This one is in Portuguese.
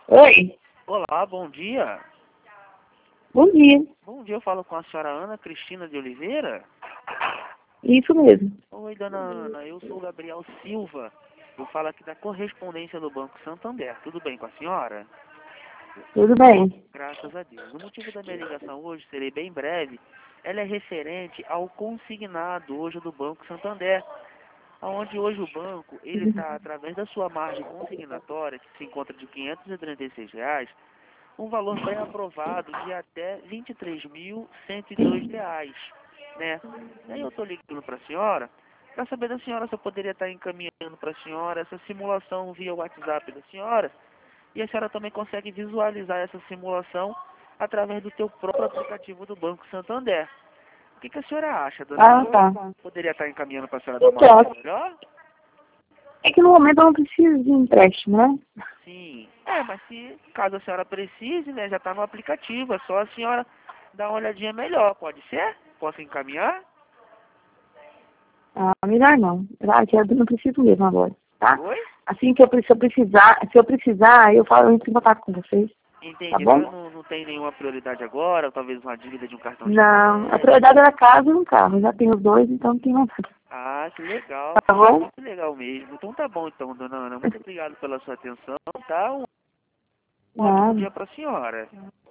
Oi, Olá, bom dia. bom dia. Bom dia, eu falo com a senhora Ana Cristina de Oliveira. Isso mesmo. Oi, dona Ana, eu sou o Gabriel Silva. Eu falo aqui da correspondência do Banco Santander. Tudo bem com a senhora? Tudo bem? Graças a Deus. O motivo da minha ligação hoje, serei bem breve, ela é referente ao consignado hoje do Banco Santander, onde hoje o banco ele está, através da sua margem consignatória, que se encontra de R$ 536, um valor pré-aprovado de até R$ 23.102, né? E aí eu estou ligando para a senhora para saber da senhora se eu poderia estar encaminhando para a senhora essa simulação via WhatsApp da senhora, e a senhora também consegue visualizar essa simulação através do teu próprio aplicativo do Banco Santander. O que a senhora acha, dona Ah, Ana? tá. Poderia estar encaminhando para a senhora dar uma Então, olhada melhor? é que no momento eu não preciso de empréstimo, né? Sim. Mas se caso a senhora precise, né, já está no aplicativo, é só a senhora dar uma olhadinha melhor, pode ser? Posso encaminhar? Ah, melhor não. Eu não preciso mesmo agora, tá? Oi? Assim que se eu precisar, eu entro em contato com vocês, tá Entendi. A senhora bom? não tem nenhuma prioridade agora, ou talvez uma dívida de um cartão de Não, a crédito? prioridade era a casa e um carro. Eu já tenho os dois, então não tem mais nada. Ah, que legal. Tá bom? Muito legal mesmo. Então tá bom, então, dona Ana. Muito obrigado pela sua atenção, tá? Um ótimo Nada. dia para a senhora.